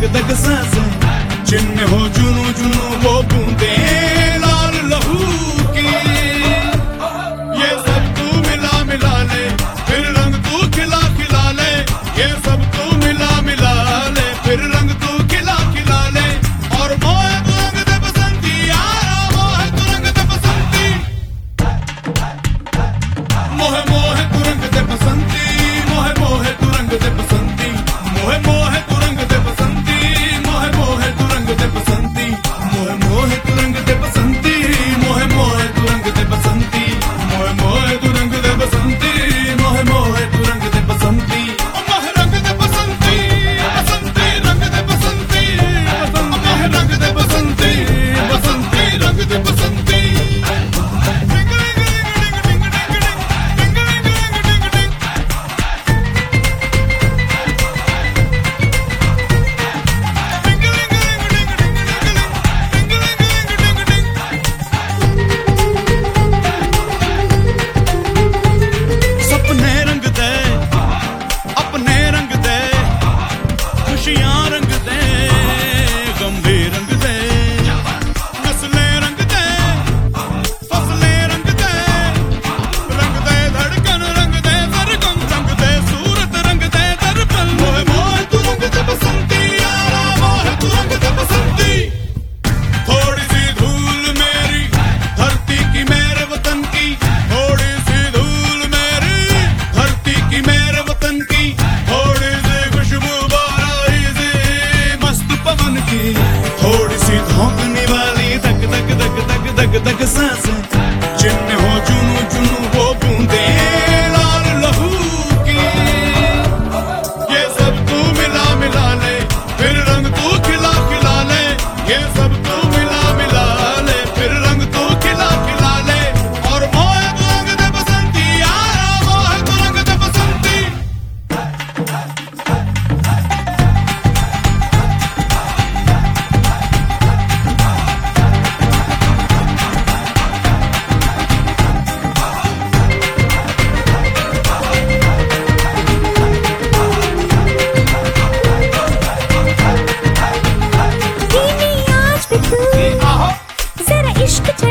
दग दग सांसें, जिनमें हो जुनू जुनू वो बूंदे लाल लहू की। ये सब तू मिला मिला ले, फिर रंग तू खिला खिला ले। ये सब तू मिला मिला ले, फिर रंग तू खिला खिला ले। और मोहे तू रंग दे बसंती यारा, मोहे तू रंग दे बसंती। मोहे मोहे तू रंग दे बसंती, मोहे मोहे तू रंग दे बसंती। मोहे मोहे तू रंग दे बसंती, मोहे मोहे तू रंग दे बसंती। मोहे मोहे तू रंग दे बसंती, मोहे मोहे तू रंग दे बसंती। मोहे मोहे तू रंग दे बसंती, मोहे मोहे तू रंग दे बसंती। मोहे रंग दे बसंती, बसंती रंग दे बसंती। मोहे रंग दे बसंती, बसंती रंग दे बसंती। सपने रंग दे, अपने रंग दे, खुशियां रंग दे, गम भी रंग दे। नस्लें रंग दे, फसलें रंग दे, रंग दे धड़कन रंग दे सरगम, रंग दे सूरत रंग दे दर्पण। मोहे मोहे तू रंग दे बसंती यारा, मोहे तू रंग दे बसंती। थोड़ी सी धूल मेरी धरती की मेरे वतन की, थोड़ी सी धूल मेरी धरती की मेरे वतन की। थोड़ी सी खुशबू बाराई से मस्त पवन की, थोड़ी सी धोंकने वाली दग दग दग दग दग दग सांसें, जिनमें हो जुनू जुनू वो बूंदे लाल लहू की। ये सब तू मिला मिला ले, फिर रंग तू खिला खिला ले। ये सब तू मिला मिला ले, फिर रंग तू खिला खिला ले। और मोहे तू रंग दे बसंती यारा, मोहे तू रंग दे बसंती। धीमी आंच पे तू जरा इश्क